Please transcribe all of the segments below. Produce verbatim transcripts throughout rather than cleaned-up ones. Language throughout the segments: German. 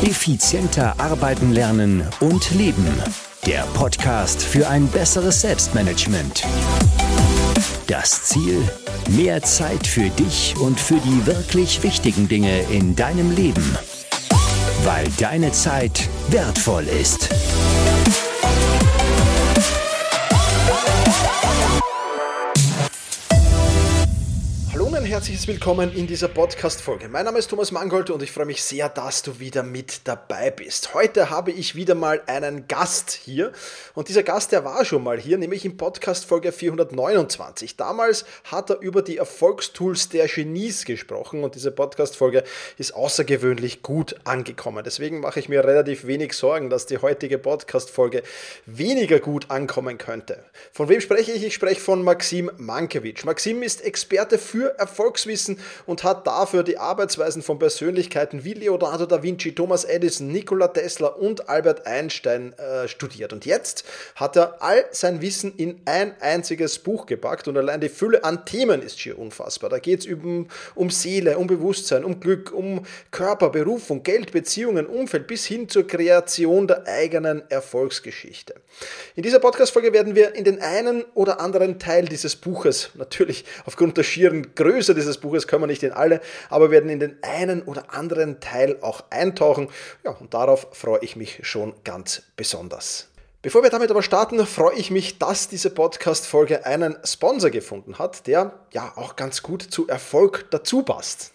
Effizienter arbeiten, lernen und leben. Der Podcast für ein besseres Selbstmanagement. Das Ziel: mehr Zeit für dich und für die wirklich wichtigen Dinge in deinem Leben. Weil deine Zeit wertvoll ist. Herzliches Willkommen in dieser Podcast-Folge. Mein Name ist Thomas Mangold und ich freue mich sehr, dass du wieder mit dabei bist. Heute habe ich wieder mal einen Gast hier und dieser Gast, der war schon mal hier, nämlich in Podcast-Folge vierhundertneunundzwanzig. Damals hat er über die Erfolgstools der Genies gesprochen und diese Podcast-Folge ist außergewöhnlich gut angekommen. Deswegen mache ich mir relativ wenig Sorgen, dass die heutige Podcast-Folge weniger gut ankommen könnte. Von wem spreche ich? Ich spreche von Maxim Mankiewicz. Maxim ist Experte für Erfolg Volkswissen und hat dafür die Arbeitsweisen von Persönlichkeiten wie Leonardo da Vinci, Thomas Edison, Nikola Tesla und Albert Einstein äh, studiert. Und jetzt hat er all sein Wissen in ein einziges Buch gepackt und allein die Fülle an Themen ist schier unfassbar. Da geht es um, um Seele, um Bewusstsein, um Glück, um Körper, Berufung, Geld, Beziehungen, Umfeld bis hin zur Kreation der eigenen Erfolgsgeschichte. In dieser Podcast-Folge werden wir in den einen oder anderen Teil dieses Buches, natürlich aufgrund der schieren Größe dieses Buches können wir nicht in alle, aber werden in den einen oder anderen Teil auch eintauchen. Ja, und darauf freue ich mich schon ganz besonders. Bevor wir damit aber starten, freue ich mich, dass diese Podcast-Folge einen Sponsor gefunden hat, der ja auch ganz gut zu Erfolg dazu passt.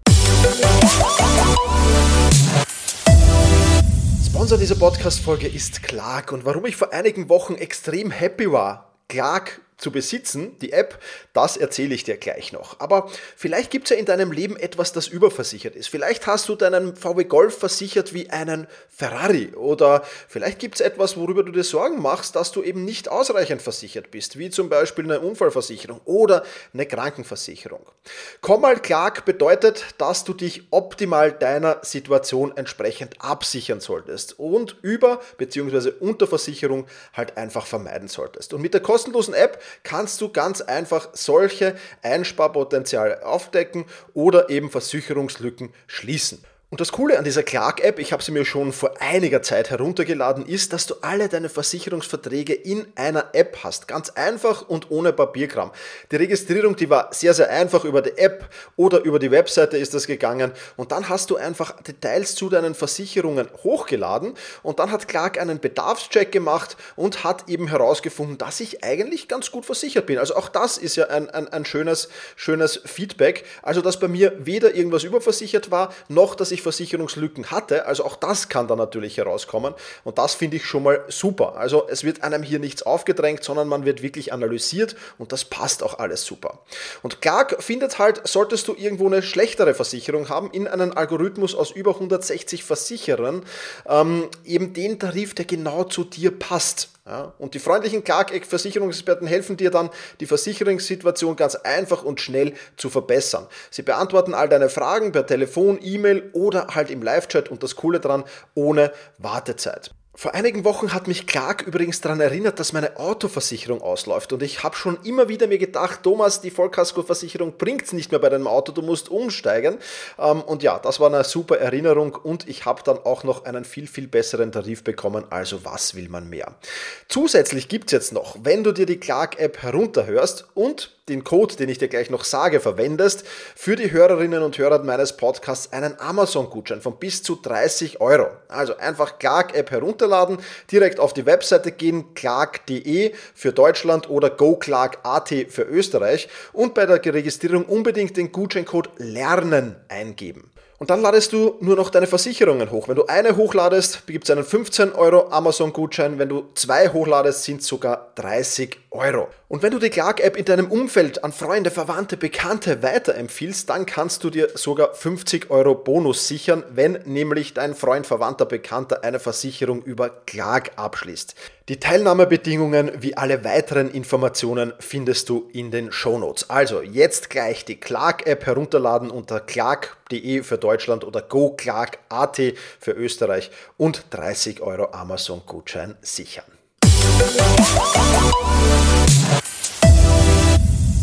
Sponsor dieser Podcast-Folge ist Clark und warum ich vor einigen Wochen extrem happy war, Clark zu besitzen, die App, das erzähle ich dir gleich noch. Aber vielleicht gibt es ja in deinem Leben etwas, das überversichert ist. Vielleicht hast du deinen V W Golf versichert wie einen Ferrari oder vielleicht gibt es etwas, worüber du dir Sorgen machst, dass du eben nicht ausreichend versichert bist, wie zum Beispiel eine Unfallversicherung oder eine Krankenversicherung. Komm mal Clark bedeutet, dass du dich optimal deiner Situation entsprechend absichern solltest und Über- bzw. Unterversicherung halt einfach vermeiden solltest. Und mit der kostenlosen App kannst du ganz einfach solche Einsparpotenziale aufdecken oder eben Versicherungslücken schließen. Und das Coole an dieser Clark-App, ich habe sie mir schon vor einiger Zeit heruntergeladen, ist, dass du alle deine Versicherungsverträge in einer App hast. Ganz einfach und ohne Papierkram. Die Registrierung, die war sehr, sehr einfach. Über die App oder über die Webseite ist das gegangen. Und dann hast du einfach Details zu deinen Versicherungen hochgeladen. Und dann hat Clark einen Bedarfscheck gemacht und hat eben herausgefunden, dass ich eigentlich ganz gut versichert bin. Also auch das ist ja ein, ein, ein schönes, schönes Feedback. Also dass bei mir weder irgendwas überversichert war, noch dass ich Versicherungslücken hatte, also auch das kann dann natürlich herauskommen und das finde ich schon mal super. Also es wird einem hier nichts aufgedrängt, sondern man wird wirklich analysiert und das passt auch alles super. Und Clark findet halt, solltest du irgendwo eine schlechtere Versicherung haben, in einen Algorithmus aus über hundertsechzig Versicherern, ähm, eben den Tarif, der genau zu dir passt. Ja, und die freundlichen Clark-Versicherungsexperten helfen dir dann, die Versicherungssituation ganz einfach und schnell zu verbessern. Sie beantworten all deine Fragen per Telefon, E-Mail oder halt im Live-Chat und das Coole dran, ohne Wartezeit. Vor einigen Wochen hat mich Clark übrigens daran erinnert, dass meine Autoversicherung ausläuft und ich habe schon immer wieder mir gedacht, Thomas, die Vollkaskoversicherung bringt es nicht mehr bei deinem Auto, du musst umsteigen und ja, das war eine super Erinnerung und ich habe dann auch noch einen viel, viel besseren Tarif bekommen, also was will man mehr. Zusätzlich gibt es jetzt noch, wenn du dir die Clark-App herunterhörst und den Code, den ich dir gleich noch sage, verwendest, für die Hörerinnen und Hörer meines Podcasts einen Amazon-Gutschein von bis zu dreißig Euro. Also einfach Clark-App herunterladen, direkt auf die Webseite gehen, clark punkt de für Deutschland oder goclark punkt at für Österreich und bei der Registrierung unbedingt den Gutscheincode LERNEN eingeben. Und dann ladest du nur noch deine Versicherungen hoch. Wenn du eine hochladest, gibt es einen fünfzehn Euro Amazon-Gutschein. Wenn du zwei hochladest, sind es sogar dreißig Euro. Und wenn du die Clark-App in deinem Umfeld an Freunde, Verwandte, Bekannte weiterempfiehlst, dann kannst du dir sogar fünfzig Euro Bonus sichern, wenn nämlich dein Freund, Verwandter, Bekannter eine Versicherung über Clark abschließt. Die Teilnahmebedingungen wie alle weiteren Informationen findest du in den Shownotes. Also jetzt gleich die Clark-App herunterladen unter clark punkt de für Deutschland oder goclark punkt at für Österreich und dreißig Euro Amazon-Gutschein sichern.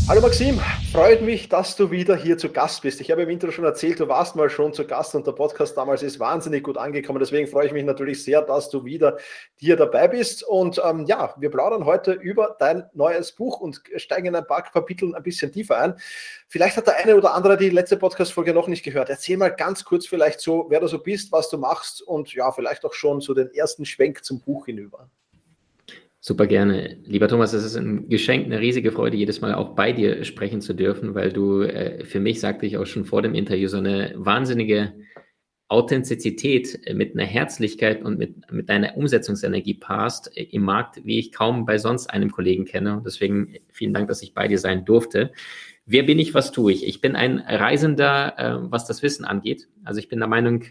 Hallo Maxim, freut mich, dass du wieder hier zu Gast bist. Ich habe im Intro schon erzählt, du warst mal schon zu Gast und der Podcast damals ist wahnsinnig gut angekommen. Deswegen freue ich mich natürlich sehr, dass du wieder hier dabei bist. Und ähm, ja, wir plaudern heute über dein neues Buch und steigen in ein paar Kapiteln ein bisschen tiefer ein. Vielleicht hat der eine oder andere die letzte Podcast-Folge noch nicht gehört. Erzähl mal ganz kurz vielleicht so, wer du so bist, was du machst und ja, vielleicht auch schon so den ersten Schwenk zum Buch hinüber. Super gerne. Lieber Thomas, es ist ein Geschenk, eine riesige Freude, jedes Mal auch bei dir sprechen zu dürfen, weil du äh, für mich, sagte ich auch schon vor dem Interview, so eine wahnsinnige Authentizität mit einer Herzlichkeit und mit, mit deiner Umsetzungsenergie passt äh, im Markt, wie ich kaum bei sonst einem Kollegen kenne. Und deswegen vielen Dank, dass ich bei dir sein durfte. Wer bin ich, was tue ich? Ich bin ein Reisender, äh, was das Wissen angeht. Also ich bin der Meinung,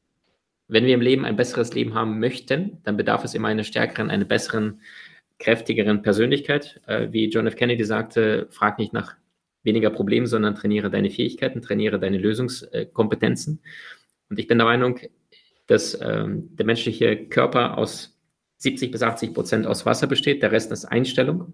wenn wir im Leben ein besseres Leben haben möchten, dann bedarf es immer einer stärkeren, einer besseren, kräftigeren Persönlichkeit. Äh, wie John F. Kennedy sagte, frag nicht nach weniger Problemen, sondern trainiere deine Fähigkeiten, trainiere deine Lösungskompetenzen. Und ich bin der Meinung, dass ähm, der menschliche Körper aus siebzig bis achtzig Prozent aus Wasser besteht, der Rest ist Einstellung.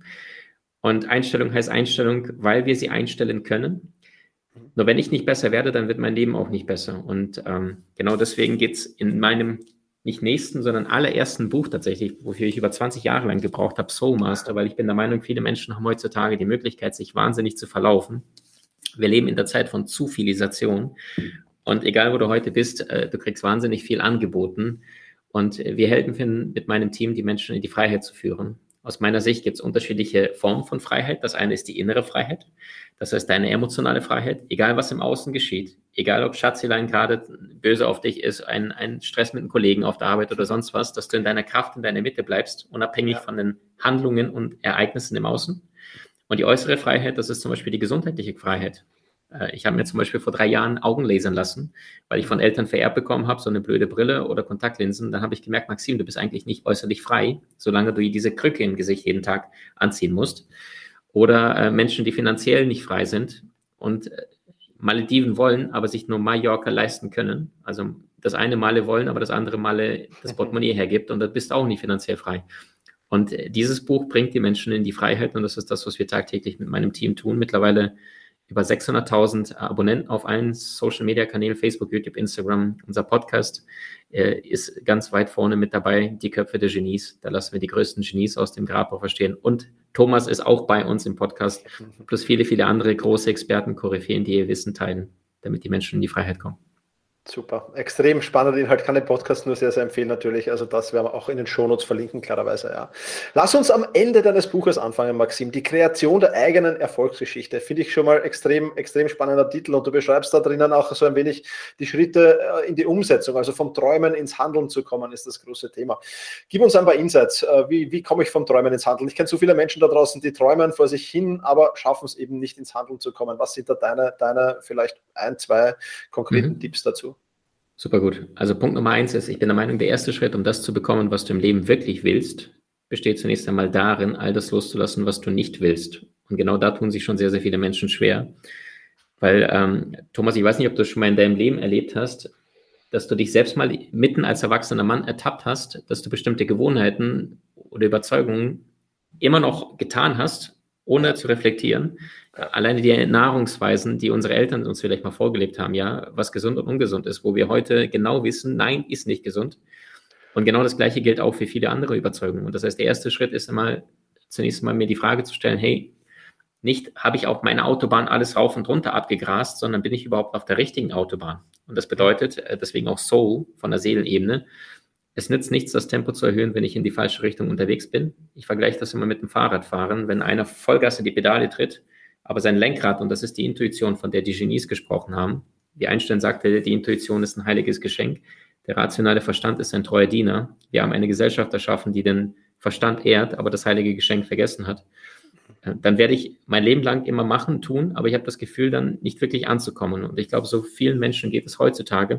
Und Einstellung heißt Einstellung, weil wir sie einstellen können. Nur wenn ich nicht besser werde, dann wird mein Leben auch nicht besser. Und ähm, genau deswegen geht es in meinem nicht nächsten, sondern allerersten Buch tatsächlich, wofür ich über zwanzig Jahre lang gebraucht habe, Soul Master, weil ich bin der Meinung, viele Menschen haben heutzutage die Möglichkeit, sich wahnsinnig zu verlaufen. Wir leben in der Zeit von Zufilisation. Und egal, wo du heute bist, äh, du kriegst wahnsinnig viel angeboten. Und wir helfen mit meinem Team, die Menschen in die Freiheit zu führen. Aus meiner Sicht gibt es unterschiedliche Formen von Freiheit. Das eine ist die innere Freiheit. Das heißt, deine emotionale Freiheit, egal was im Außen geschieht, egal ob Schatzelein gerade böse auf dich ist, ein, ein Stress mit einem Kollegen auf der Arbeit oder sonst was, dass du in deiner Kraft, in deiner Mitte bleibst, unabhängig ja. von den Handlungen und Ereignissen im Außen. Und die äußere Freiheit, das ist zum Beispiel die gesundheitliche Freiheit. Ich habe mir zum Beispiel vor drei Jahren Augen lasern lassen, weil ich von Eltern vererbt bekommen habe, so eine blöde Brille oder Kontaktlinsen. Dann habe ich gemerkt, Maxim, du bist eigentlich nicht äußerlich frei, solange du diese Krücke im Gesicht jeden Tag anziehen musst. Oder äh, Menschen, die finanziell nicht frei sind und äh, Malediven wollen, aber sich nur Mallorca leisten können. Also das eine Male wollen, aber das andere Male das Portemonnaie hergibt und da bist du auch nicht finanziell frei. Und äh, dieses Buch bringt die Menschen in die Freiheit und das ist das, was wir tagtäglich mit meinem Team tun. Mittlerweile über sechshunderttausend Abonnenten auf allen Social-Media-Kanälen, Facebook, YouTube, Instagram. Unser Podcast äh, ist ganz weit vorne mit dabei, die Köpfe der Genies. Da lassen wir die größten Genies aus dem Grab verstehen. Und Thomas ist auch bei uns im Podcast, plus viele, viele andere große Experten, Koryphäen, die ihr Wissen teilen, damit die Menschen in die Freiheit kommen. Super, extrem spannender Inhalt, kann den Podcast nur sehr, sehr empfehlen natürlich, also das werden wir auch in den Shownotes verlinken, klarerweise, ja. Lass uns am Ende deines Buches anfangen, Maxim, die Kreation der eigenen Erfolgsgeschichte, finde ich schon mal extrem, extrem spannender Titel und du beschreibst da drinnen auch so ein wenig die Schritte in die Umsetzung, also vom Träumen ins Handeln zu kommen, ist das große Thema. Gib uns ein paar Insights, wie, wie komme ich vom Träumen ins Handeln? Ich kenne so viele Menschen da draußen, die träumen vor sich hin, aber schaffen es eben nicht ins Handeln zu kommen. Was sind da deine, deine vielleicht ein, zwei konkreten mhm. Tipps dazu? Super gut. Also Punkt Nummer eins ist, ich bin der Meinung, der erste Schritt, um das zu bekommen, was du im Leben wirklich willst, besteht zunächst einmal darin, all das loszulassen, was du nicht willst. Und genau da tun sich schon sehr, sehr viele Menschen schwer. Weil, ähm, Thomas, ich weiß nicht, ob du das schon mal in deinem Leben erlebt hast, dass du dich selbst mal mitten als erwachsener Mann ertappt hast, dass du bestimmte Gewohnheiten oder Überzeugungen immer noch getan hast, ohne zu reflektieren. Alleine die Nahrungsweisen, die unsere Eltern uns vielleicht mal vorgelebt haben, ja, was gesund und ungesund ist, wo wir heute genau wissen, nein, ist nicht gesund. Und genau das Gleiche gilt auch für viele andere Überzeugungen. Und das heißt, der erste Schritt ist einmal, zunächst mal mir die Frage zu stellen, hey, nicht habe ich auf meiner Autobahn alles rauf und runter abgegrast, sondern bin ich überhaupt auf der richtigen Autobahn? Und das bedeutet, deswegen auch Soul von der Seelenebene, es nützt nichts, das Tempo zu erhöhen, wenn ich in die falsche Richtung unterwegs bin. Ich vergleiche das immer mit dem Fahrradfahren. Wenn einer Vollgas in die Pedale tritt, aber sein Lenkrad, und das ist die Intuition, von der die Genies gesprochen haben, wie Einstein sagte, die Intuition ist ein heiliges Geschenk, der rationale Verstand ist ein treuer Diener. Wir haben eine Gesellschaft erschaffen, die den Verstand ehrt, aber das heilige Geschenk vergessen hat. Dann werde ich mein Leben lang immer machen, tun, aber ich habe das Gefühl, dann nicht wirklich anzukommen. Und ich glaube, so vielen Menschen geht es heutzutage,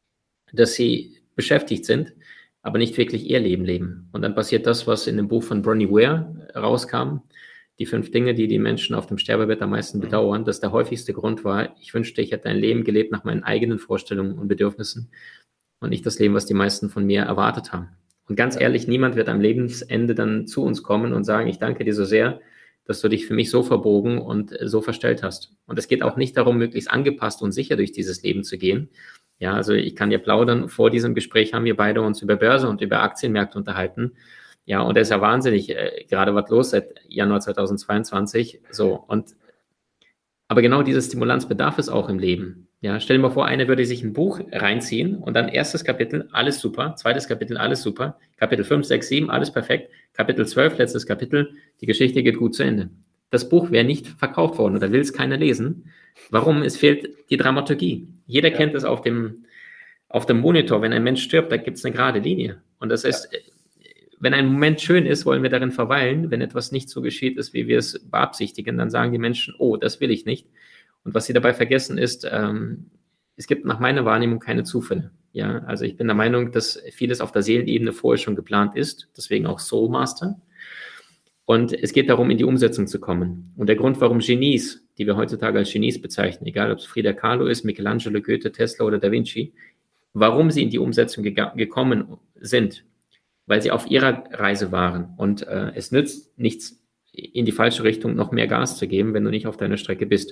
dass sie beschäftigt sind, aber nicht wirklich ihr Leben leben. Und dann passiert das, was in dem Buch von Bronnie Ware rauskam, die fünf Dinge, die die Menschen auf dem Sterbebett am meisten bedauern, dass der häufigste Grund war, ich wünschte, ich hätte ein Leben gelebt nach meinen eigenen Vorstellungen und Bedürfnissen und nicht das Leben, was die meisten von mir erwartet haben. Und ganz ehrlich, niemand wird am Lebensende dann zu uns kommen und sagen, ich danke dir so sehr, dass du dich für mich so verbogen und so verstellt hast. Und es geht auch nicht darum, möglichst angepasst und sicher durch dieses Leben zu gehen. Ja, also ich kann dir plaudern, vor diesem Gespräch haben wir beide uns über Börse und über Aktienmärkte unterhalten. Ja, und das ist ja wahnsinnig, äh, gerade was los seit Januar zweitausendzweiundzwanzig. So, und aber genau diese Stimulanz bedarf es auch im Leben. Ja, stell dir mal vor, einer würde sich ein Buch reinziehen und dann erstes Kapitel, alles super, zweites Kapitel, alles super, Kapitel fünf, sechs, sieben, alles perfekt, Kapitel zwölf, letztes Kapitel, die Geschichte geht gut zu Ende. Das Buch wäre nicht verkauft worden oder will es keiner lesen. Warum? Es fehlt die Dramaturgie. Jeder ja. kennt es auf dem, auf dem Monitor, wenn ein Mensch stirbt, da gibt es eine gerade Linie. Und das heißt, ja. wenn ein Moment schön ist, wollen wir darin verweilen. Wenn etwas nicht so geschieht ist, wie wir es beabsichtigen, dann sagen die Menschen, oh, das will ich nicht. Und was sie dabei vergessen ist, ähm, es gibt nach meiner Wahrnehmung keine Zufälle. Ja, also ich bin der Meinung, dass vieles auf der Seelenebene vorher schon geplant ist, deswegen auch Soul Master. Und es geht darum, in die Umsetzung zu kommen. Und der Grund, warum Genies, die wir heutzutage als Genies bezeichnen, egal ob es Frida Kahlo ist, Michelangelo, Goethe, Tesla oder Da Vinci, warum sie in die Umsetzung ge- gekommen sind, weil sie auf ihrer Reise waren. Und äh, es nützt nichts, in die falsche Richtung noch mehr Gas zu geben, wenn du nicht auf deiner Strecke bist.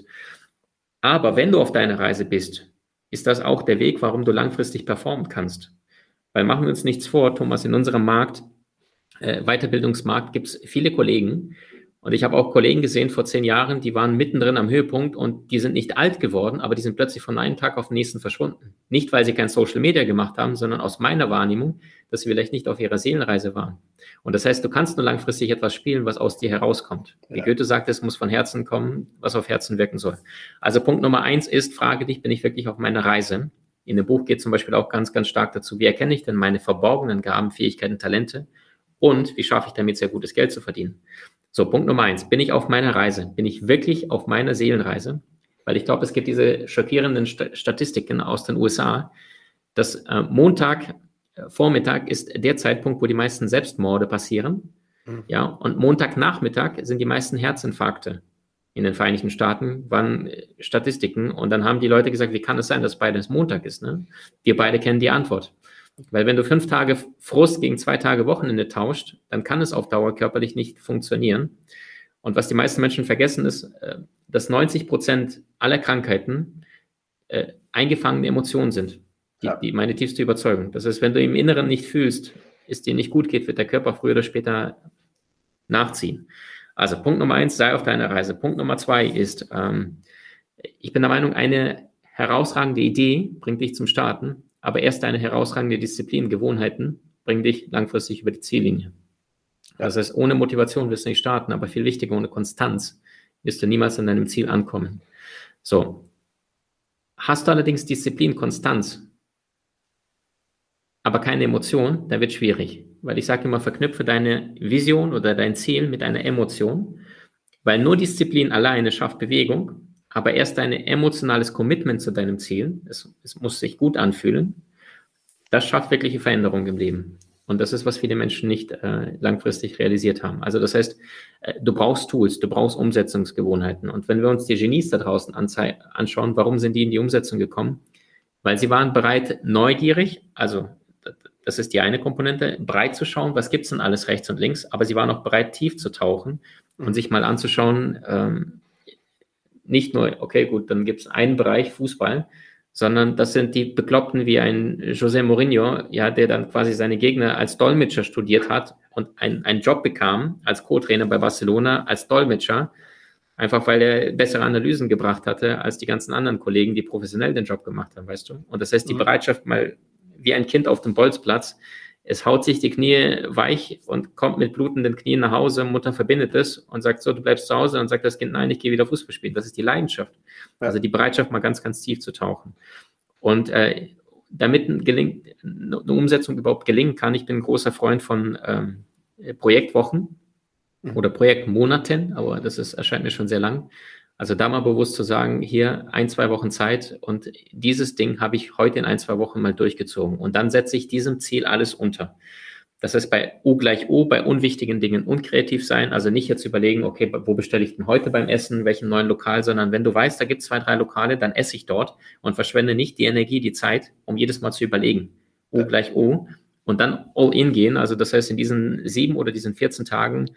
Aber wenn du auf deiner Reise bist, ist das auch der Weg, warum du langfristig performen kannst. Weil machen wir uns nichts vor, Thomas, in unserem Markt, äh, Weiterbildungsmarkt, gibt es viele Kollegen. Und ich habe auch Kollegen gesehen vor zehn Jahren, die waren mittendrin am Höhepunkt und die sind nicht alt geworden, aber die sind plötzlich von einem Tag auf den nächsten verschwunden. Nicht, weil sie kein Social Media gemacht haben, sondern aus meiner Wahrnehmung, dass sie vielleicht nicht auf ihrer Seelenreise waren. Und das heißt, du kannst nur langfristig etwas spielen, was aus dir herauskommt. Wie ja. Goethe sagt, es muss von Herzen kommen, was auf Herzen wirken soll. Also Punkt Nummer eins ist, frage dich, bin ich wirklich auf meiner Reise? In dem Buch geht zum Beispiel auch ganz, ganz stark dazu, wie erkenne ich denn meine verborgenen Gaben, Fähigkeiten, Talente und wie schaffe ich damit sehr gutes Geld zu verdienen? So, Punkt Nummer eins, bin ich auf meiner Reise? Bin ich wirklich auf meiner Seelenreise? Weil ich glaube, es gibt diese schockierenden St- Statistiken aus den U S A, dass äh, Montag, äh, Vormittag ist der Zeitpunkt, wo die meisten Selbstmorde passieren. Mhm. Ja, und Montagnachmittag sind die meisten Herzinfarkte in den Vereinigten Staaten, waren äh, Statistiken. Und dann haben die Leute gesagt, wie kann es sein, dass beides Montag ist? Ne? Wir beide kennen die Antwort. Weil wenn du fünf Tage Frust gegen zwei Tage Wochenende tauscht, dann kann es auf Dauer körperlich nicht funktionieren. Und was die meisten Menschen vergessen ist, dass neunzig Prozent aller Krankheiten äh, eingefangene Emotionen sind. Die, die meine tiefste Überzeugung. Das heißt, wenn du im Inneren nicht fühlst, es dir nicht gut geht, wird der Körper früher oder später nachziehen. Also Punkt Nummer eins, sei auf deiner Reise. Punkt Nummer zwei ist, ähm, ich bin der Meinung, eine herausragende Idee bringt dich zum Starten, aber erst eine herausragende Disziplin, Gewohnheiten, bringen dich langfristig über die Ziellinie. Ja. Das heißt, ohne Motivation wirst du nicht starten, aber viel wichtiger, ohne Konstanz wirst du niemals an deinem Ziel ankommen. So. Hast du allerdings Disziplin, Konstanz, aber keine Emotion, dann wird es schwierig. Weil ich sage immer, verknüpfe deine Vision oder dein Ziel mit einer Emotion, weil nur Disziplin alleine schafft Bewegung, aber erst dein emotionales Commitment zu deinem Ziel, es, es muss sich gut anfühlen, das schafft wirkliche Veränderung im Leben. Und das ist, was viele Menschen nicht äh, langfristig realisiert haben. Also das heißt, äh, du brauchst Tools, du brauchst Umsetzungsgewohnheiten. Und wenn wir uns die Genies da draußen anzei- anschauen, warum sind die in die Umsetzung gekommen? Weil sie waren bereit, neugierig, also das ist die eine Komponente, breit zu schauen, was gibt es denn alles rechts und links, aber sie waren auch bereit, tief zu tauchen und sich mal anzuschauen, ähm, nicht nur, okay, gut, dann gibt es einen Bereich Fußball, sondern das sind die Bekloppten wie ein José Mourinho, ja, der dann quasi seine Gegner als Dolmetscher studiert hat und ein, einen Job bekam als Co-Trainer bei Barcelona, als Dolmetscher, einfach weil er bessere Analysen gebracht hatte als die ganzen anderen Kollegen, die professionell den Job gemacht haben, weißt du? Und das heißt, die Bereitschaft mal wie ein Kind auf dem Bolzplatz, es haut sich die Knie weich und kommt mit blutenden Knien nach Hause, Mutter verbindet es und sagt so, du bleibst zu Hause, und sagt das Kind, nein, ich gehe wieder Fußball spielen. Das ist die Leidenschaft. Ja. Also die Bereitschaft, mal ganz, ganz tief zu tauchen. Und äh, damit gelingt, eine Umsetzung überhaupt gelingen kann, ich bin ein großer Freund von ähm, Projektwochen mhm. oder Projektmonaten, aber das ist, erscheint mir schon sehr lang. Also da mal bewusst zu sagen, hier ein, zwei Wochen Zeit und dieses Ding habe ich heute in ein, zwei Wochen mal durchgezogen. Und dann setze ich diesem Ziel alles unter. Das heißt, bei O gleich O, bei unwichtigen Dingen unkreativ sein, also nicht jetzt überlegen, okay, wo bestelle ich denn heute beim Essen, welchen neuen Lokal, sondern wenn du weißt, da gibt es zwei, drei Lokale, dann esse ich dort und verschwende nicht die Energie, die Zeit, um jedes Mal zu überlegen. O gleich O und dann all in gehen. Also das heißt, in diesen sieben oder diesen vierzehn Tagen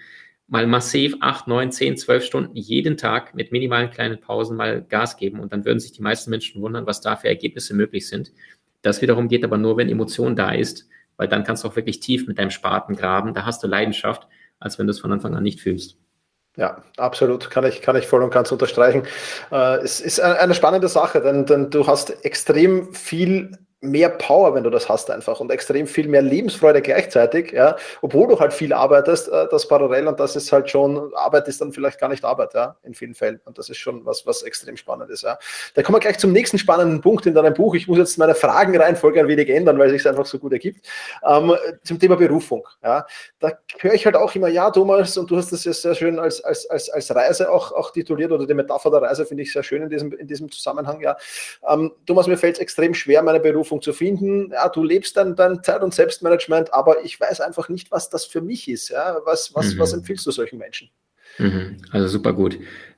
mal massiv acht, neun, zehn, zwölf Stunden jeden Tag mit minimalen kleinen Pausen mal Gas geben und dann würden sich die meisten Menschen wundern, was da für Ergebnisse möglich sind. Das wiederum geht aber nur, wenn Emotion da ist, weil dann kannst du auch wirklich tief mit deinem Spaten graben, da hast du Leidenschaft, als wenn du es von Anfang an nicht fühlst. Ja, absolut, kann ich, kann ich voll und ganz unterstreichen. Äh, es ist eine spannende Sache, denn, denn du hast extrem viel mehr Power, wenn du das hast einfach und extrem viel mehr Lebensfreude gleichzeitig, ja, obwohl du halt viel arbeitest, äh, das parallel und das ist halt schon, Arbeit ist dann vielleicht gar nicht Arbeit, ja, in vielen Fällen und das ist schon was, was extrem spannend ist, ja. Da kommen wir gleich zum nächsten spannenden Punkt in deinem Buch. Ich muss jetzt meine Fragenreihenfolge ein wenig ändern, weil es sich einfach so gut ergibt. Ähm, zum Thema Berufung, ja, da höre ich halt auch immer, ja, Thomas, und du hast das ja sehr schön als, als, als, als Reise auch, auch tituliert oder die Metapher der Reise finde ich sehr schön in diesem, in diesem Zusammenhang, ja. Ähm, Thomas, mir fällt es extrem schwer, meine Berufung zu finden. Ja, du lebst dann dein Zeit- und Selbstmanagement, aber ich weiß einfach nicht, was das für mich ist. Ja, was, was, mhm. was empfiehlst du solchen Menschen? Mhm. Also super gut.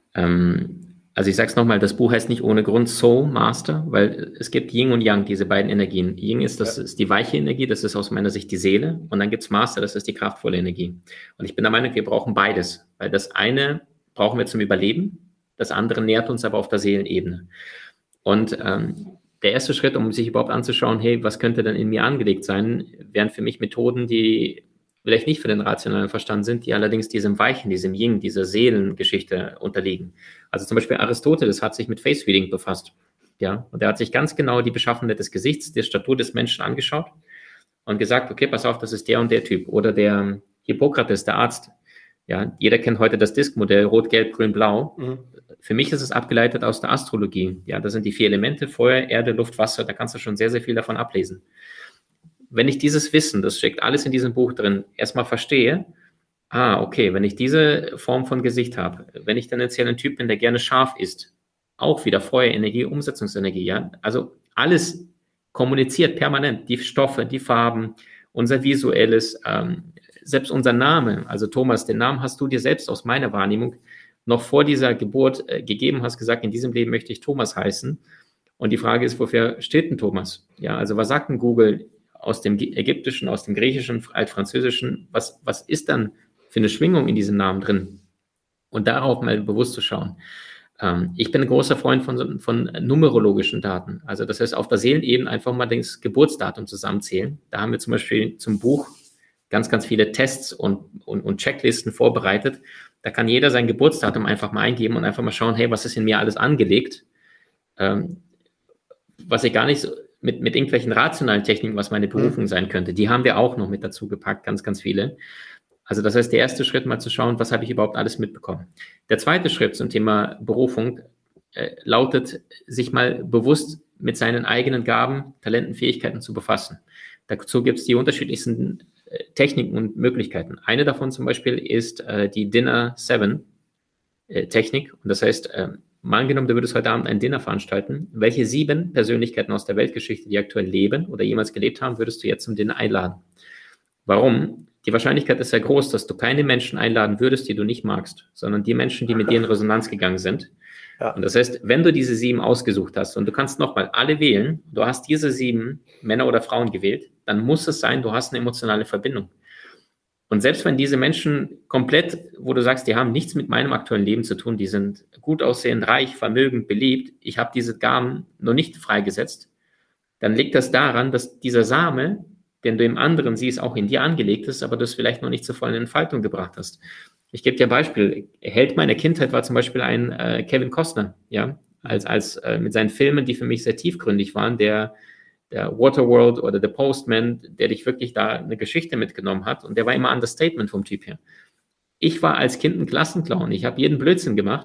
Ähm, also ich sage es nochmal, das Buch heißt nicht ohne Grund Soul Master, weil es gibt Yin und Yang, diese beiden Energien. Yin ist, das ja. ist die weiche Energie, das ist aus meiner Sicht die Seele und dann gibt es Master, das ist die kraftvolle Energie. Und ich bin der Meinung, wir brauchen beides, weil das eine brauchen wir zum Überleben, das andere nährt uns aber auf der Seelenebene. Und ähm, der erste Schritt, um sich überhaupt anzuschauen, hey, was könnte denn in mir angelegt sein, wären für mich Methoden, die vielleicht nicht für den rationalen Verstand sind, die allerdings diesem Weichen, diesem Yin, dieser Seelengeschichte unterliegen. Also zum Beispiel Aristoteles hat sich mit Face Reading befasst. Ja, und er hat sich ganz genau die Beschaffenheit des Gesichts, der Statur des Menschen angeschaut und gesagt, okay, pass auf, das ist der und der Typ. Oder der Hippokrates, der Arzt. Ja, jeder kennt heute das Disk-Modell, Rot, Gelb, Grün, Blau. Mhm. Für mich ist es abgeleitet aus der Astrologie. Ja, das sind die vier Elemente, Feuer, Erde, Luft, Wasser. Da kannst du schon sehr, sehr viel davon ablesen. Wenn ich dieses Wissen, das steckt alles in diesem Buch drin, erstmal verstehe, ah, okay, wenn ich diese Form von Gesicht habe, wenn ich tendenziell ein Typ bin, der gerne scharf ist, auch wieder Feuerenergie, Umsetzungsenergie, ja, also alles kommuniziert permanent, die Stoffe, die Farben, unser Visuelles, ähm, selbst unser Name, also Thomas, den Namen hast du dir selbst aus meiner Wahrnehmung noch vor dieser Geburt äh, gegeben, hast gesagt, in diesem Leben möchte ich Thomas heißen. Und die Frage ist, wofür steht denn Thomas? Ja, also was sagt denn Google aus dem Ägyptischen, aus dem Griechischen, Altfranzösischen? Was, was ist dann für eine Schwingung in diesem Namen drin? Und darauf mal bewusst zu schauen. Ähm, ich bin ein großer Freund von, von numerologischen Daten. Also das heißt, auf der Seelenebene einfach mal das Geburtsdatum zusammenzählen. Da haben wir zum Beispiel zum Buch ganz, ganz viele Tests und, und, und Checklisten vorbereitet. Da kann jeder sein Geburtsdatum einfach mal eingeben und einfach mal schauen, hey, was ist in mir alles angelegt? Ähm, was ich gar nicht so mit, mit irgendwelchen rationalen Techniken, was meine Berufung sein könnte, die haben wir auch noch mit dazu gepackt, ganz, ganz viele. Also das heißt, der erste Schritt mal zu schauen, was habe ich überhaupt alles mitbekommen. Der zweite Schritt zum Thema Berufung äh, lautet, sich mal bewusst mit seinen eigenen Gaben, Talenten, Fähigkeiten zu befassen. Dazu gibt es die unterschiedlichsten äh, Techniken und Möglichkeiten. Eine davon zum Beispiel ist äh, die Dinner Seven äh, Technik. Und das heißt, äh, mal angenommen, du würdest heute Abend ein Dinner veranstalten. Welche sieben Persönlichkeiten aus der Weltgeschichte, die aktuell leben oder jemals gelebt haben, würdest du jetzt zum Dinner einladen? Warum? Die Wahrscheinlichkeit ist sehr groß, dass du keine Menschen einladen würdest, die du nicht magst, sondern die Menschen, die mit dir in Resonanz gegangen sind. Ja. Und das heißt, wenn du diese sieben ausgesucht hast und du kannst nochmal alle wählen, du hast diese sieben Männer oder Frauen gewählt, dann muss es sein, du hast eine emotionale Verbindung. Und selbst wenn diese Menschen komplett, wo du sagst, die haben nichts mit meinem aktuellen Leben zu tun, die sind gut aussehend, reich, vermögend, beliebt, ich habe diese Gaben noch nicht freigesetzt, dann liegt das daran, dass dieser Same, den du im anderen siehst, auch in dir angelegt ist, aber du es vielleicht noch nicht zur vollen Entfaltung gebracht hast. Ich gebe dir ein Beispiel. Held meiner Kindheit war zum Beispiel ein äh, Kevin Costner, ja, als, als äh, mit seinen Filmen, die für mich sehr tiefgründig waren, der, der Waterworld oder The Postman, der dich wirklich da eine Geschichte mitgenommen hat und der war immer Understatement vom Typ her. Ich war als Kind ein Klassenclown, ich habe jeden Blödsinn gemacht.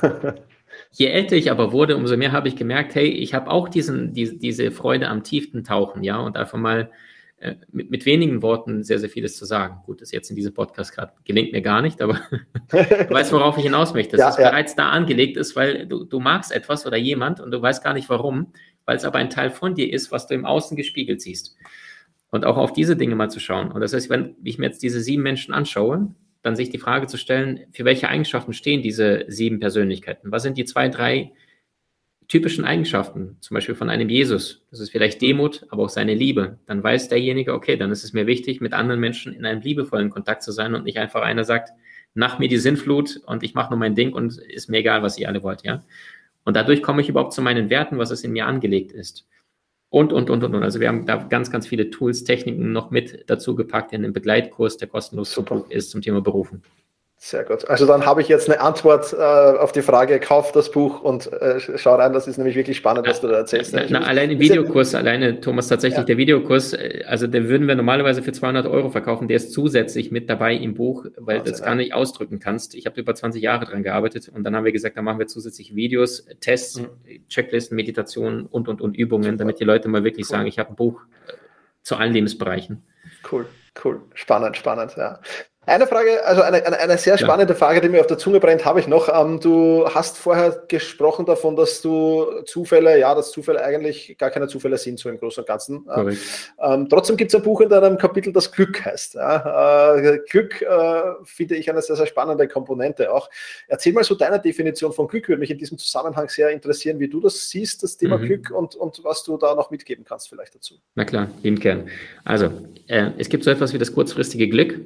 Je älter ich aber wurde, umso mehr habe ich gemerkt, hey, ich habe auch diesen, die, diese Freude am tiefen Tauchen, ja, und einfach mal Mit, mit wenigen Worten sehr, sehr vieles zu sagen. Gut, das jetzt in diesem Podcast gerade gelingt mir gar nicht, aber du weißt, worauf ich hinaus möchte. Dass ja, es ja. bereits da angelegt ist, weil du, du magst etwas oder jemand und du weißt gar nicht warum, weil es aber ein Teil von dir ist, was du im Außen gespiegelt siehst. Und auch auf diese Dinge mal zu schauen. Und das heißt, wenn ich mir jetzt diese sieben Menschen anschaue, dann sich die Frage zu stellen, für welche Eigenschaften stehen diese sieben Persönlichkeiten? Was sind die zwei, drei typischen Eigenschaften, zum Beispiel von einem Jesus? Das ist vielleicht Demut, aber auch seine Liebe. Dann weiß derjenige, okay, dann ist es mir wichtig, mit anderen Menschen in einem liebevollen Kontakt zu sein und nicht einfach einer sagt, nach mir die Sinnflut und ich mache nur mein Ding und ist mir egal, was ihr alle wollt, ja. Und dadurch komme ich überhaupt zu meinen Werten, was es in mir angelegt ist. Und, und, und, und, und. Also wir haben da ganz, ganz viele Tools, Techniken noch mit dazu gepackt in den Begleitkurs, der kostenlos zu buchen ist zum Thema Berufen. Sehr gut. Also dann habe ich jetzt eine Antwort äh, auf die Frage, kauf das Buch und äh, schau rein, das ist nämlich wirklich spannend, was du da erzählst. Na, na, alleine im Videokurs, alleine, Thomas, tatsächlich ja. der Videokurs, also den würden wir normalerweise für zweihundert Euro verkaufen, der ist zusätzlich mit dabei im Buch, weil du das gar nicht ausdrücken kannst. Ich habe über zwanzig Jahre dran gearbeitet und dann haben wir gesagt, dann machen wir zusätzlich Videos, Tests, mhm. Checklisten, Meditationen und, und, und Übungen, Super. Damit die Leute mal wirklich cool. sagen, ich habe ein Buch zu allen Lebensbereichen. Cool, cool, spannend, spannend, ja. Eine Frage, also eine, eine, eine sehr spannende ja. Frage, die mir auf der Zunge brennt, habe ich noch. Ähm, du hast vorher gesprochen davon, dass du Zufälle, ja, dass Zufälle eigentlich gar keine Zufälle sind, so im Großen und Ganzen. Ähm, trotzdem gibt es ein Buch in deinem Kapitel, das Glück heißt. Ja? Äh, Glück äh, finde ich eine sehr, sehr spannende Komponente auch. Erzähl mal so deine Definition von Glück, würde mich in diesem Zusammenhang sehr interessieren, wie du das siehst, das Thema mhm. Glück und, und was du da noch mitgeben kannst vielleicht dazu. Na klar, lieben gern. Also, äh, es gibt so etwas wie das kurzfristige Glück.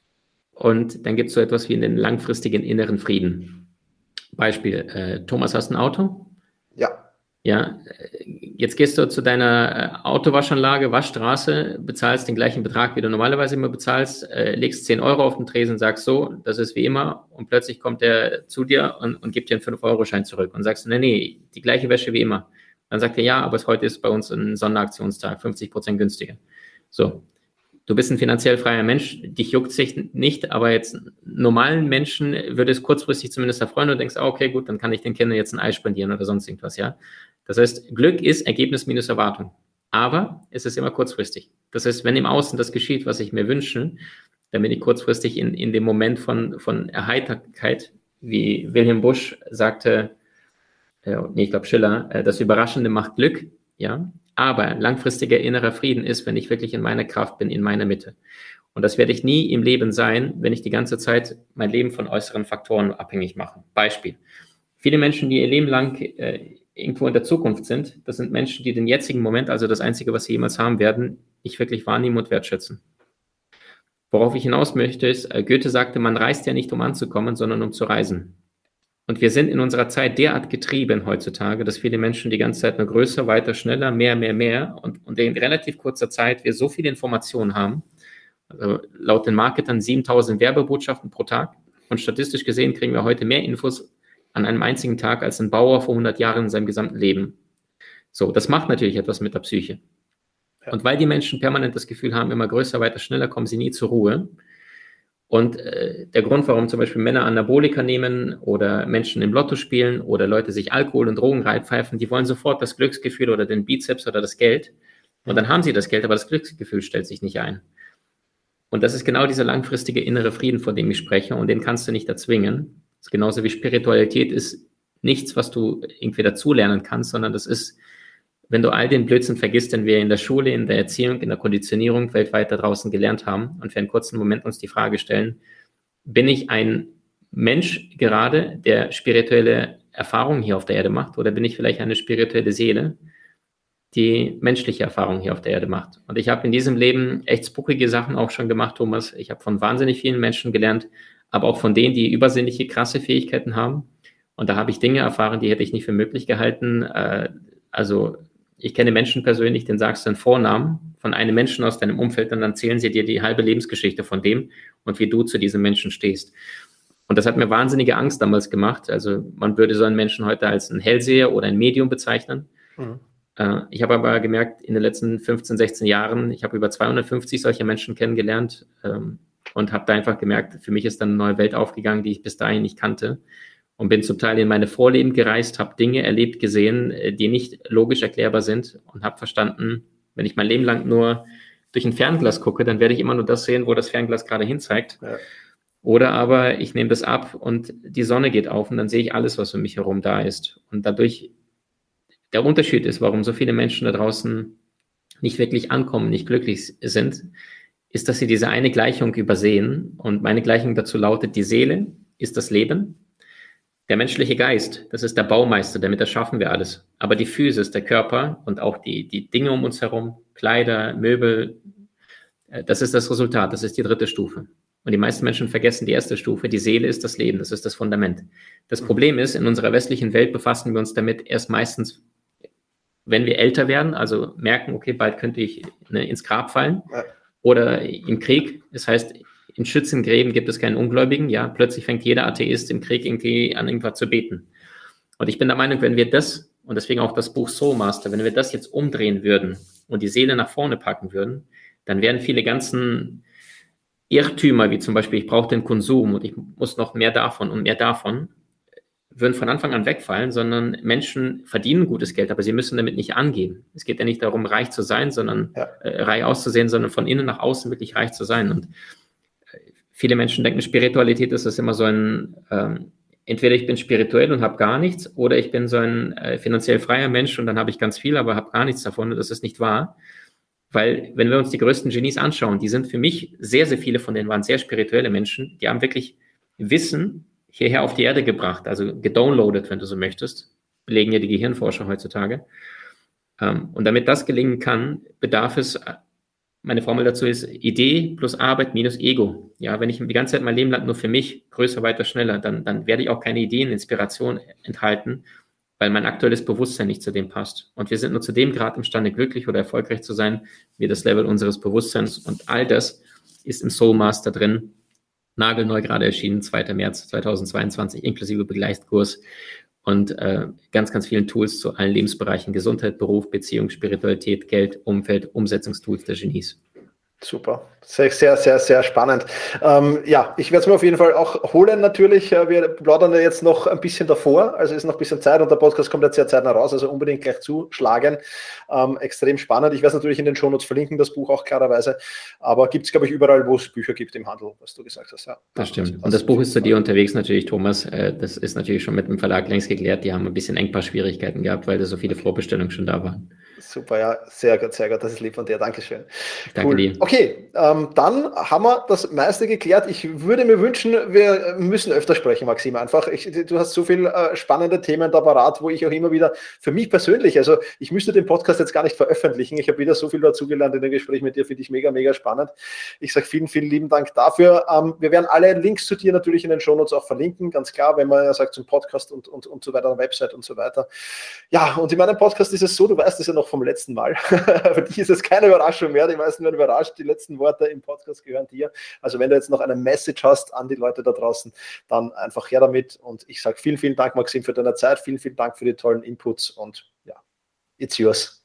Und dann gibt es so etwas wie den langfristigen inneren Frieden. Beispiel, äh, Thomas, hast ein Auto? Ja. Ja, jetzt gehst du zu deiner Autowaschanlage, Waschstraße, bezahlst den gleichen Betrag, wie du normalerweise immer bezahlst, äh, legst zehn Euro auf den Tresen, sagst so, das ist wie immer und plötzlich kommt der zu dir und, und gibt dir einen fünf Euro Schein zurück und sagst, nee, nee, die gleiche Wäsche wie immer. Dann sagt er, ja, aber heute ist bei uns ein Sonderaktionstag, fünfzig Prozent günstiger. So. Du bist ein finanziell freier Mensch, dich juckt sich nicht, aber jetzt normalen Menschen würde es kurzfristig zumindest erfreuen und du denkst, ah, okay, gut, dann kann ich den Kindern jetzt ein Ei spendieren oder sonst irgendwas, ja. Das heißt, Glück ist Ergebnis minus Erwartung, aber es ist immer kurzfristig. Das heißt, wenn im Außen das geschieht, was ich mir wünsche, dann bin ich kurzfristig in, in dem Moment von, von Erheiterkeit, wie Wilhelm Busch sagte, äh, nee, ich glaube Schiller, äh, das Überraschende macht Glück, ja. Aber langfristiger innerer Frieden ist, wenn ich wirklich in meiner Kraft bin, in meiner Mitte. Und das werde ich nie im Leben sein, wenn ich die ganze Zeit mein Leben von äußeren Faktoren abhängig mache. Beispiel. Viele Menschen, die ihr Leben lang äh, irgendwo in der Zukunft sind, das sind Menschen, die den jetzigen Moment, also das Einzige, was sie jemals haben werden, nicht wirklich wahrnehmen und wertschätzen. Worauf ich hinaus möchte, ist, äh, Goethe sagte, man reist ja nicht, um anzukommen, sondern um zu reisen. Und wir sind in unserer Zeit derart getrieben heutzutage, dass viele Menschen die ganze Zeit nur größer, weiter, schneller, mehr, mehr, mehr und, und in relativ kurzer Zeit wir so viele Informationen haben, also laut den Marketern siebentausend Werbebotschaften pro Tag und statistisch gesehen kriegen wir heute mehr Infos an einem einzigen Tag als ein Bauer vor hundert Jahren in seinem gesamten Leben. So, das macht natürlich etwas mit der Psyche. Ja. Und weil die Menschen permanent das Gefühl haben, immer größer, weiter, schneller, kommen sie nie zur Ruhe. Und äh, der Grund, warum zum Beispiel Männer Anabolika nehmen oder Menschen im Lotto spielen oder Leute sich Alkohol und Drogen reinpfeifen, die wollen sofort das Glücksgefühl oder den Bizeps oder das Geld. Und dann haben sie das Geld, aber das Glücksgefühl stellt sich nicht ein. Und das ist genau dieser langfristige innere Frieden, von dem ich spreche. Und den kannst du nicht erzwingen. Das ist genauso wie Spiritualität ist nichts, was du irgendwie dazulernen kannst, sondern das ist, wenn du all den Blödsinn vergisst, den wir in der Schule, in der Erziehung, in der Konditionierung weltweit da draußen gelernt haben und für einen kurzen Moment uns die Frage stellen, bin ich ein Mensch gerade, der spirituelle Erfahrungen hier auf der Erde macht oder bin ich vielleicht eine spirituelle Seele, die menschliche Erfahrungen hier auf der Erde macht? Und ich habe in diesem Leben echt spookige Sachen auch schon gemacht, Thomas. Ich habe von wahnsinnig vielen Menschen gelernt, aber auch von denen, die übersinnliche, krasse Fähigkeiten haben. Und da habe ich Dinge erfahren, die hätte ich nicht für möglich gehalten. Äh, also ich kenne Menschen persönlich, denen sagst du einen Vornamen von einem Menschen aus deinem Umfeld und dann erzählen sie dir die halbe Lebensgeschichte von dem und wie du zu diesem Menschen stehst. Und das hat mir wahnsinnige Angst damals gemacht. Also man würde so einen Menschen heute als einen Hellseher oder ein Medium bezeichnen. Mhm. Äh, ich habe aber gemerkt, in den letzten fünfzehn, sechzehn Jahren, ich habe über zweihundertfünfzig solcher Menschen kennengelernt ähm, und habe da einfach gemerkt, für mich ist dann eine neue Welt aufgegangen, die ich bis dahin nicht kannte. Und bin zum Teil in meine Vorleben gereist, habe Dinge erlebt, gesehen, die nicht logisch erklärbar sind und habe verstanden, wenn ich mein Leben lang nur durch ein Fernglas gucke, dann werde ich immer nur das sehen, wo das Fernglas gerade hinzeigt. Ja. Oder aber ich nehme das ab und die Sonne geht auf und dann sehe ich alles, was um mich herum da ist. Und dadurch, der Unterschied ist, warum so viele Menschen da draußen nicht wirklich ankommen, nicht glücklich sind, ist, dass sie diese eine Gleichung übersehen. Und meine Gleichung dazu lautet, die Seele ist das Leben. Der menschliche Geist, das ist der Baumeister, damit erschaffen wir alles. Aber die Physis, der Körper und auch die, die Dinge um uns herum, Kleider, Möbel, das ist das Resultat, das ist die dritte Stufe. Und die meisten Menschen vergessen die erste Stufe. Die Seele ist das Leben, das ist das Fundament. Das Problem ist, in unserer westlichen Welt befassen wir uns damit erst meistens, wenn wir älter werden, also merken, okay, bald könnte ich ne, ins Grab fallen. Ja. Oder im Krieg, das heißt, in Schützengräben gibt es keinen Ungläubigen. Ja, plötzlich fängt jeder Atheist im Krieg irgendwie an, irgendwas zu beten. Und ich bin der Meinung, wenn wir das, und deswegen auch das Buch Soul Master, wenn wir das jetzt umdrehen würden und die Seele nach vorne packen würden, dann wären viele ganzen Irrtümer, wie zum Beispiel, ich brauche den Konsum und ich muss noch mehr davon und mehr davon, würden von Anfang an wegfallen, sondern Menschen verdienen gutes Geld, aber sie müssen damit nicht angeben. Es geht ja nicht darum, reich zu sein, sondern ja. äh, reich auszusehen, sondern von innen nach außen wirklich reich zu sein. Und äh, viele Menschen denken, Spiritualität ist das immer so ein, ähm, entweder ich bin spirituell und habe gar nichts, oder ich bin so ein äh, finanziell freier Mensch und dann habe ich ganz viel, aber habe gar nichts davon. Und das ist nicht wahr. Weil, wenn wir uns die größten Genies anschauen, die sind für mich, sehr, sehr viele von denen waren sehr spirituelle Menschen, die haben wirklich Wissen hierher auf die Erde gebracht, also gedownloadet, wenn du so möchtest, belegen ja die Gehirnforscher heutzutage. Und damit das gelingen kann, bedarf es, meine Formel dazu ist, Idee plus Arbeit minus Ego. Ja, wenn ich die ganze Zeit mein Leben lang nur für mich, größer, weiter, schneller, dann, dann werde ich auch keine Ideen, Inspiration enthalten, weil mein aktuelles Bewusstsein nicht zu dem passt. Und wir sind nur zu dem Grad imstande, glücklich oder erfolgreich zu sein, wie das Level unseres Bewusstseins. Und all das ist im Soul Master drin, nagelneu gerade erschienen, zweiter März zweitausendzweiundzwanzig, inklusive Begleitkurs und äh, ganz, ganz vielen Tools zu allen Lebensbereichen, Gesundheit, Beruf, Beziehung, Spiritualität, Geld, Umfeld, Umsetzungstools der Genies. Super, sehr, sehr, sehr, sehr spannend. Ähm, ja, ich werde es mir auf jeden Fall auch holen natürlich. Wir plaudern ja jetzt noch ein bisschen davor, also ist noch ein bisschen Zeit und der Podcast kommt jetzt sehr zeitnah raus, also unbedingt gleich zuschlagen. Ähm, extrem spannend. Ich werde es natürlich in den Shownotes verlinken, das Buch auch klarerweise, aber gibt es, glaube ich, überall, wo es Bücher gibt im Handel, was du gesagt hast. Ja, das stimmt. Und das Buch ist zu dir unterwegs natürlich, Thomas. Das ist natürlich schon mit dem Verlag längst geklärt. Die haben ein bisschen Engpassschwierigkeiten gehabt, weil da so viele Vorbestellungen schon da waren. Super, ja, sehr gut, sehr gut, das ist lieb von dir, Dankeschön. Danke cool. dir. Okay, ähm, dann haben wir das meiste geklärt. Ich würde mir wünschen, wir müssen öfter sprechen, Maxim, einfach. Ich, du hast so viele äh, spannende Themen da parat, wo ich auch immer wieder, für mich persönlich, also ich müsste den Podcast jetzt gar nicht veröffentlichen, ich habe wieder so viel dazugelernt in dem Gespräch mit dir, finde ich mega, mega spannend. Ich sage vielen, vielen lieben Dank dafür. Ähm, wir werden alle Links zu dir natürlich in den Shownotes auch verlinken, ganz klar, wenn man ja sagt zum Podcast und, und, und so weiter, eine Website und so weiter. Ja, und in meinem Podcast ist es so, du weißt es ja noch vom letzten Mal. Für dich ist es keine Überraschung mehr. Die meisten werden überrascht. Die letzten Worte im Podcast gehören dir. Also wenn du jetzt noch eine Message hast an die Leute da draußen, dann einfach her damit. Und ich sage vielen, vielen Dank, Maxim, für deine Zeit. Vielen, vielen Dank für die tollen Inputs. Und ja, it's yours.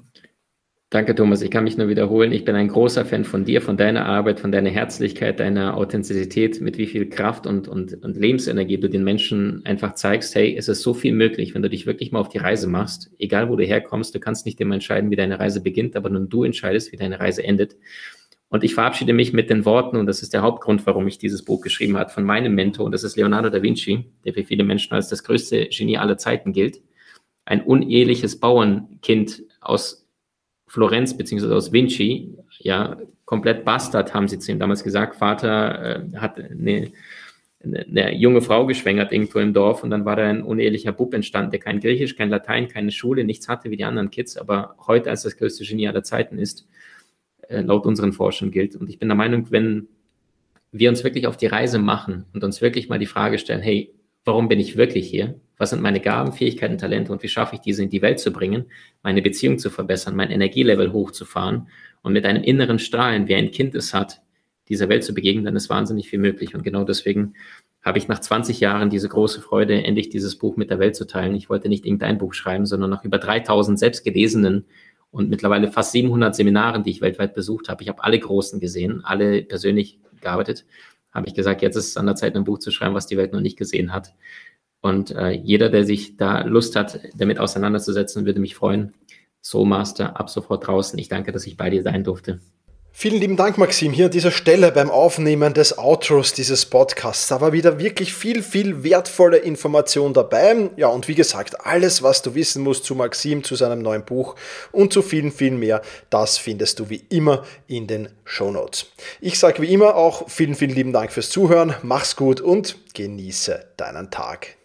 Danke, Thomas. Ich kann mich nur wiederholen. Ich bin ein großer Fan von dir, von deiner Arbeit, von deiner Herzlichkeit, deiner Authentizität, mit wie viel Kraft und, und, und Lebensenergie du den Menschen einfach zeigst. Hey, es ist so viel möglich, wenn du dich wirklich mal auf die Reise machst. Egal, wo du herkommst, du kannst nicht immer entscheiden, wie deine Reise beginnt, aber nur du entscheidest, wie deine Reise endet. Und ich verabschiede mich mit den Worten, und das ist der Hauptgrund, warum ich dieses Buch geschrieben habe, von meinem Mentor, und das ist Leonardo da Vinci, der für viele Menschen als das größte Genie aller Zeiten gilt. Ein uneheliches Bauernkind aus Florenz beziehungsweise aus Vinci, ja, komplett Bastard, haben sie zu ihm damals gesagt. Vater äh, hat eine, eine junge Frau geschwängert irgendwo im Dorf und dann war da ein unehelicher Bub entstanden, der kein Griechisch, kein Latein, keine Schule, nichts hatte wie die anderen Kids, aber heute als das größte Genie aller Zeiten ist, äh, laut unseren Forschern gilt. Und ich bin der Meinung, wenn wir uns wirklich auf die Reise machen und uns wirklich mal die Frage stellen, hey, warum bin ich wirklich hier? Was sind meine Gaben, Fähigkeiten, Talente und wie schaffe ich diese in die Welt zu bringen, meine Beziehung zu verbessern, mein Energielevel hochzufahren und mit einem inneren Strahlen, wie ein Kind es hat, dieser Welt zu begegnen, dann ist wahnsinnig viel möglich. Und genau deswegen habe ich nach zwanzig Jahren diese große Freude, endlich dieses Buch mit der Welt zu teilen. Ich wollte nicht irgendein Buch schreiben, sondern nach über dreitausend selbstgelesenen und mittlerweile fast siebenhundert Seminaren, die ich weltweit besucht habe. Ich habe alle Großen gesehen, alle persönlich gearbeitet. Habe ich gesagt, jetzt ist es an der Zeit, ein Buch zu schreiben, was die Welt noch nicht gesehen hat. Und äh, jeder, der sich da Lust hat, damit auseinanderzusetzen, würde mich freuen. Soul Master, ab sofort draußen. Ich danke, dass ich bei dir sein durfte. Vielen lieben Dank, Maxim, hier an dieser Stelle beim Aufnehmen des Outros dieses Podcasts. Da war wieder wirklich viel, viel wertvolle Information dabei. Ja, und wie gesagt, alles, was du wissen musst zu Maxim, zu seinem neuen Buch und zu vielen, vielen mehr, das findest du wie immer in den Shownotes. Ich sage wie immer auch vielen, vielen lieben Dank fürs Zuhören. Mach's gut und genieße deinen Tag.